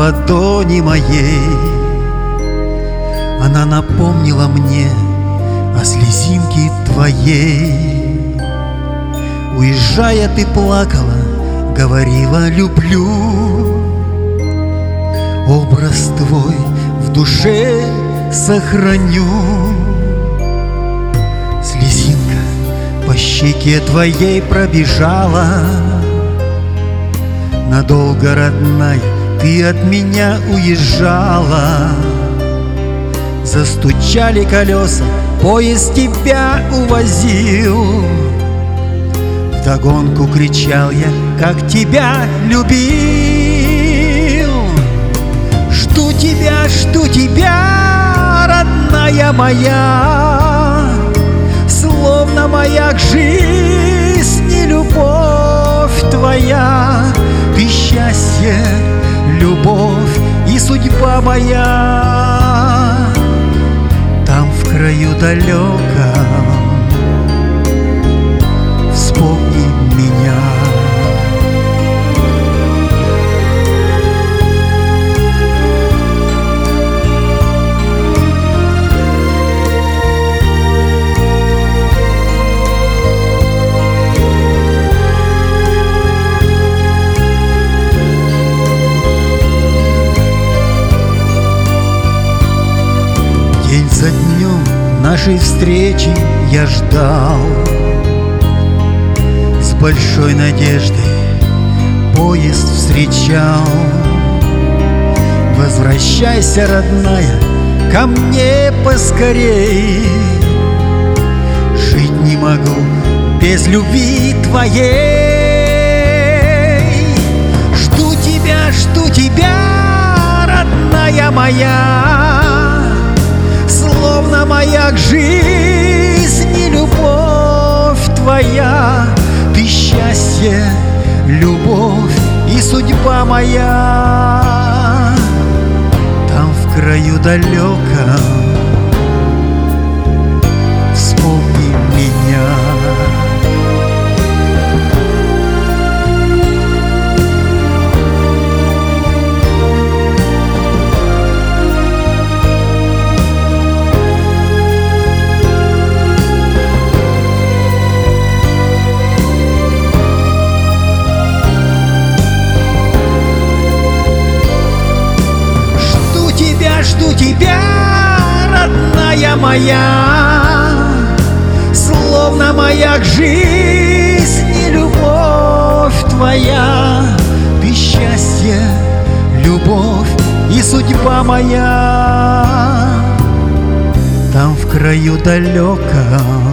ладони моей. Она напомнила мне о слезинке твоей. Уезжая, ты плакала, говорила: люблю. Образ твой в душе сохраню. Слезинка по щеке твоей пробежала. Надолго, родная, ты от меня уезжала. Застучали колеса, поезд тебя увозил. Вдогонку кричал я, как тебя любил. Жду тебя, родная моя, словно маяк жизни, любовь твоя. Ты счастье, любовь и судьба моя. Там в краю далеком вспомни меня. День за днем нашей встречи я ждал. С большой надеждой поезд встречал. Возвращайся, родная, ко мне поскорей. Жить не могу без любви твоей. Жду тебя, родная моя, словно маяк жизни, любовь твоя. Ты счастье, любовь и судьба моя. Там в краю далеком вспомни меня. Жду тебя, родная моя, словно маяк жизни, любовь твоя. Ты счастье, любовь и судьба моя. Там в краю далеком